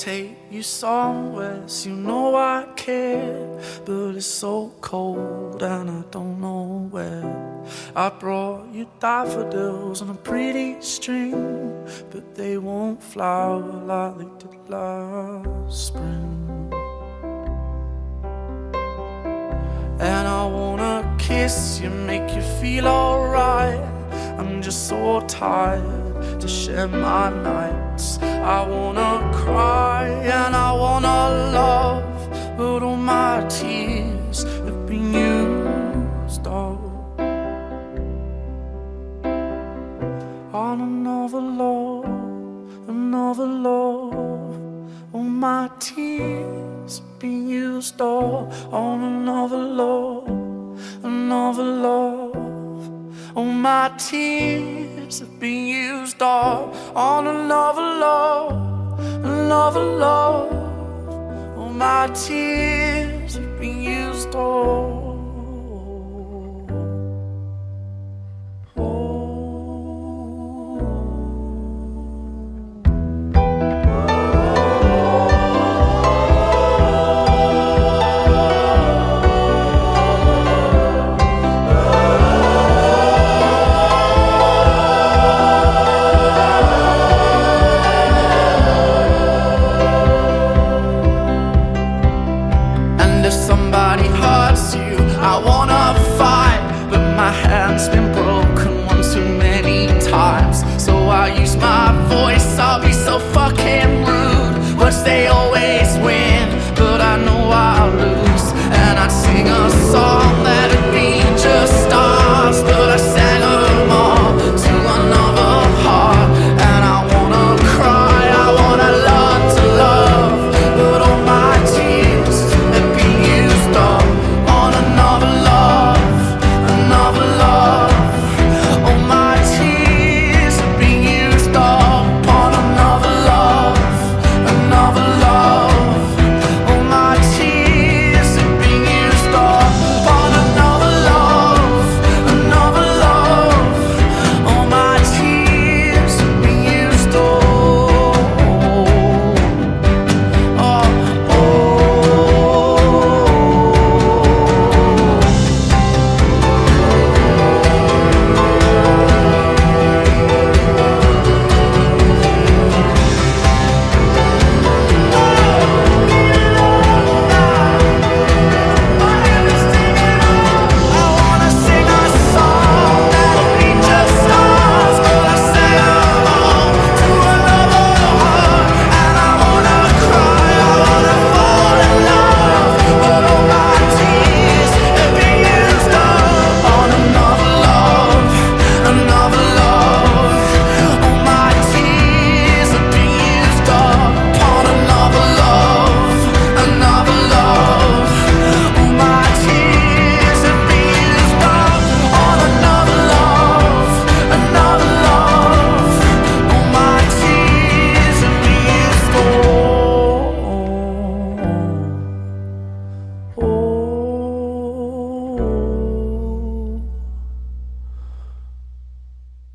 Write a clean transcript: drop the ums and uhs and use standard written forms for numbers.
take you somewhere, so you know I care. But it's so cold and I don't know where. I brought you daffodils on a pretty string, but they won't flower like they did last spring. And I wanna kiss you, make you feel alright. I'm just so tired to share my nights. I wanna cry and I wanna love, but all my tears have been used up on another love, another love. All my tears have been used up on another love, another love. All my tears have been used up on another love, another love. All my tears have been used up. Somebody hurts you, I wanna fight, but my hand's been broken one too many times. So I use my voice, I'll be so fucking rude, but they always